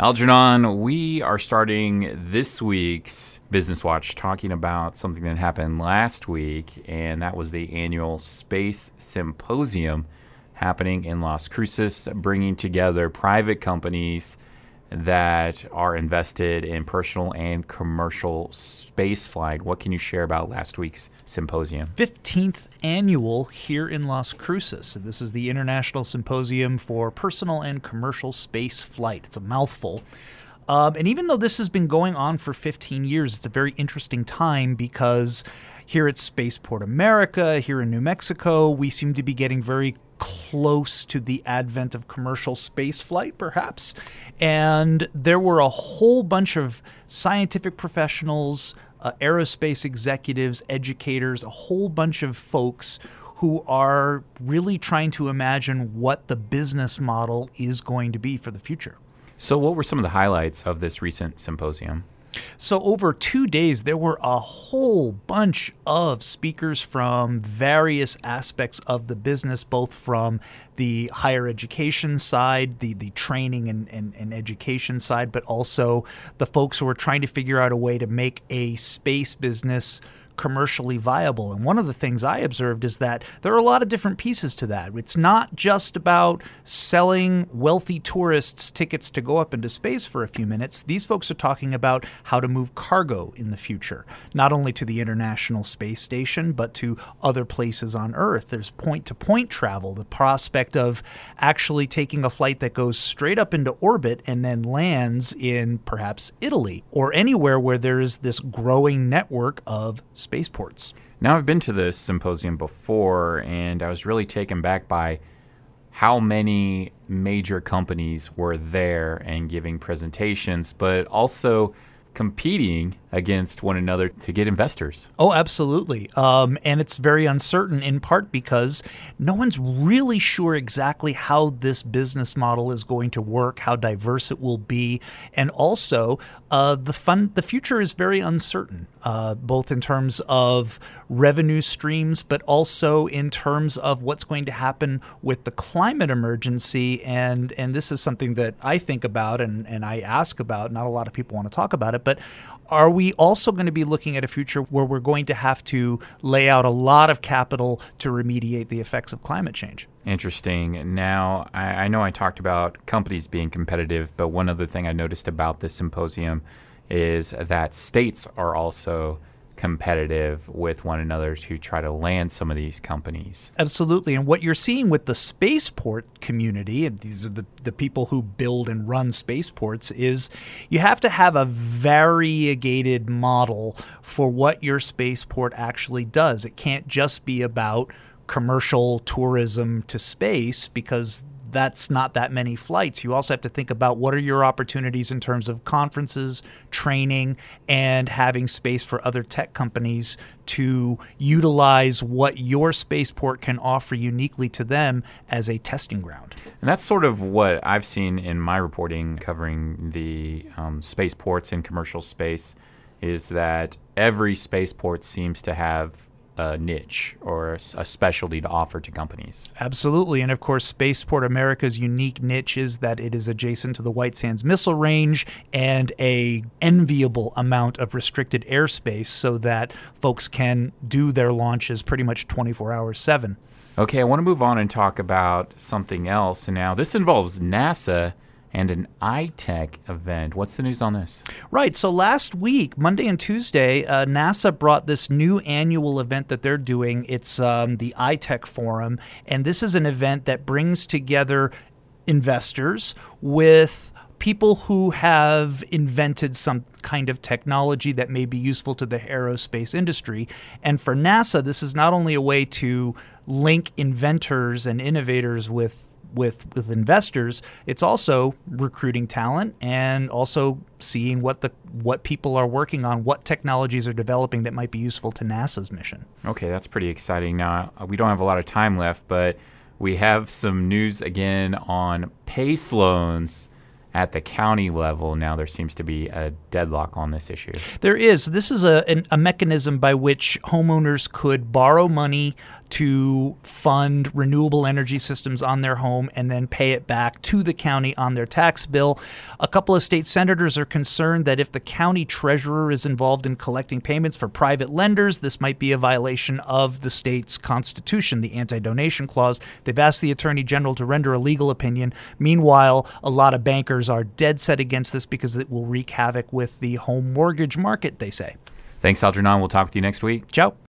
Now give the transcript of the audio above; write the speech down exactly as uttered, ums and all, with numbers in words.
Algernon, we are starting this week's Business Watch talking about something that happened last week, and that was the annual Space Symposium happening in Las Cruces, bringing together private companies that are invested in personal and commercial space flight. What can you share about last week's symposium? fifteenth annual here in Las Cruces. This is the International Symposium for Personal and Commercial Space Flight. It's a mouthful. Um, and even though this has been going on for fifteen years, it's a very interesting time because here at Spaceport America, here in New Mexico, we seem to be getting very close to the advent of commercial space flight, perhaps. And there were a whole bunch of scientific professionals, uh, aerospace executives, educators, a whole bunch of folks who are really trying to imagine what the business model is going to be for the future. So what were some of the highlights of this recent symposium? So over two days, there were a whole bunch of speakers from various aspects of the business, both from the higher education side, the, the training and, and, and education side, but also the folks who are trying to figure out a way to make a space business commercially viable. And one of the things I observed is that there are a lot of different pieces to that. It's not just about selling wealthy tourists tickets to go up into space for a few minutes. These folks are talking about how to move cargo in the future, not only to the International Space Station, but to other places on Earth. There's point-to-point travel, the prospect of actually taking a flight that goes straight up into orbit and then lands in perhaps Italy or anywhere where there is this growing network of spaceports. Now, I've been to this symposium before, and I was really taken back by how many major companies were there and giving presentations, but also competing against one another to get investors. Oh, absolutely. Um, and it's very uncertain in part because no one's really sure exactly how this business model is going to work, how diverse it will be. And also, uh, the fun, the future is very uncertain, uh, both in terms of revenue streams, but also in terms of what's going to happen with the climate emergency. And, and this is something that I think about and, and I ask about. Not a lot of people want to talk about it, but are we also going to be looking at a future where we're going to have to lay out a lot of capital to remediate the effects of climate change? Interesting. Now, I, I know I talked about companies being competitive, but one other thing I noticed about this symposium is that states are also competitive with one another to try to land some of these companies. Absolutely. And what you're seeing with the spaceport community, and these are the, the people who build and run spaceports, is you have to have a variegated model for what your spaceport actually does. It can't just be about commercial tourism to space because that's not that many flights. You also have to think about what are your opportunities in terms of conferences, training, and having space for other tech companies to utilize what your spaceport can offer uniquely to them as a testing ground. And that's sort of what I've seen in my reporting covering the um, spaceports and commercial space, is that every spaceport seems to have a niche or a specialty to offer to companies. Absolutely. And of course, Spaceport America's unique niche is that it is adjacent to the White Sands Missile Range and a enviable amount of restricted airspace so that folks can do their launches pretty much twenty-four hours seven. Okay, I want to move on and talk about something else. And now this involves NASA and an I-Tech event. What's the news on this? Right. So last week, Monday and Tuesday, uh, NASA brought this new annual event that they're doing. It's um, the I-Tech Forum. And this is an event that brings together investors with people who have invented some kind of technology that may be useful to the aerospace industry. And for NASA, this is not only a way to link inventors and innovators with With, with investors, it's also recruiting talent and also seeing what the what people are working on, what technologies are developing that might be useful to NASA's mission. Okay, that's pretty exciting. Now, we don't have a lot of time left, but we have some news again on PACE loans at the county level. Now there seems to be a deadlock on this issue. There is. This is a, an, a mechanism by which homeowners could borrow money to fund renewable energy systems on their home and then pay it back to the county on their tax bill. A couple of state senators are concerned that if the county treasurer is involved in collecting payments for private lenders, this might be a violation of the state's constitution, the anti-donation clause. They've asked the Attorney General to render a legal opinion. Meanwhile, a lot of bankers are dead set against this because it will wreak havoc with the home mortgage market, they say. Thanks, Algernon. We'll talk with you next week. Ciao.